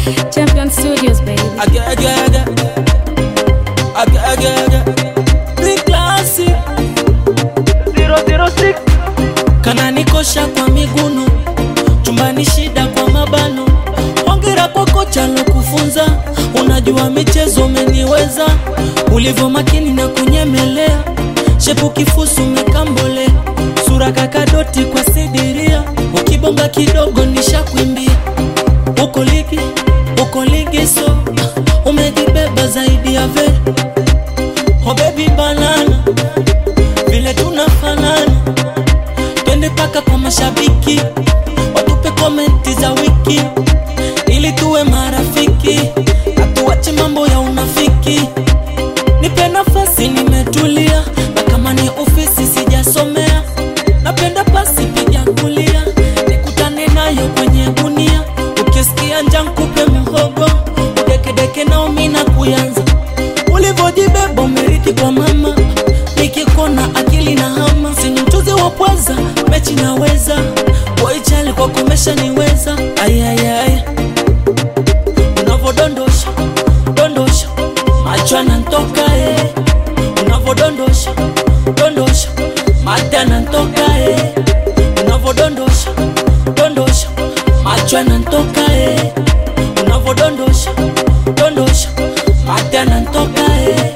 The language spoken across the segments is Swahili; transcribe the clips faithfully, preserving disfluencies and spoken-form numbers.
Champion Studios, baby. Aga, aga, aga. Aga, aga, aga. Big classic zero zero six. Kana nikosha kwa miguno, chumbani shida kwa mabano. Hongera kwa kocha lokufunza, unajua michezo umeniweza. Ulivyo makini na kunyemelea, shepu kifusu umekambole. Sura kakadoti kwa sidiria, ukibonga kidogo nishakuimbia. Uko ligi, uko ligi so umejibeba zaidi ya ve. Oh baby banana, vile tunafanana. Twende paka kwa mashabiki, watupe komenti za wiki, ili tuwe marafiki, atuwache mambo ya unafiki. Nipe nafasi nimetulia, na kama ni ofisi sijasomea. Napenda pasi piga kulia, nikutane nayo kwenye gunia. Ukisikia njaa nikupe mhogo, deke deke nao mina kuyanza. Ulivojibeba umeriti kwa mama, nikikona akili na hama. Sini mchuzi wa pwaza, mechi naweza. Boy chali kwa kumesha niweza. Ayayay, unavodondosha, dondosha, macho yananitoka eh. Unavodondosha, dondosha, mate yananitoka eh. Unavodondosha, dondosha, macho yananitoka eh. Unavodondosha, dondosha, mate yananitoka eh.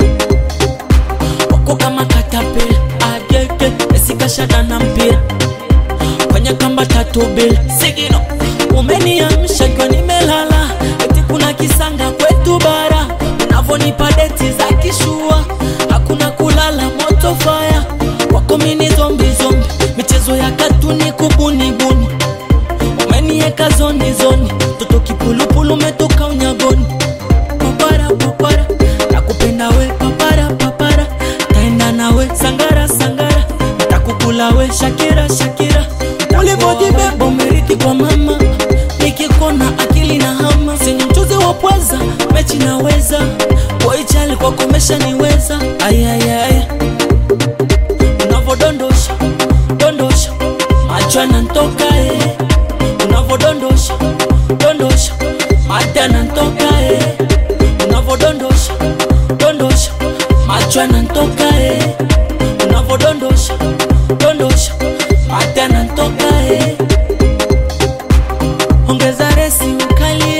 Wako kama katapila, agege, esika shada na mpira. Kwenye kamba tatu bila, sigino umeniamsha kwa nimelala. Eti kuna kisanga kwetu bara, unavonipa deti za kishua. Hakuna kulala moto fire, wako mini zombi zombi. Michezo ya katuni kubuni buni, umenieka zoni zoni. Toto kipulupulu metoka unyagoni. Papara papara, nakupenda we papara papara. Taenda nawe sangara sangara, nitakukula we Shakira Shakira. Ulivojibeba umeriti kwa mama, nikikona akili na hama. Sini mchuzi wa pwaza, mechi naweza. Boy chali kwa kumesha niweza. Ayayay, unavodondosha, dondosha, macho yananitoka eh. Unavodondosha, dondosha, mate yananitoka eh. Unavodondosha, dondosha, macho yananitoka eh. Unavodondosha, dondosha, mate yananitoka eh. Ongeza resi ukali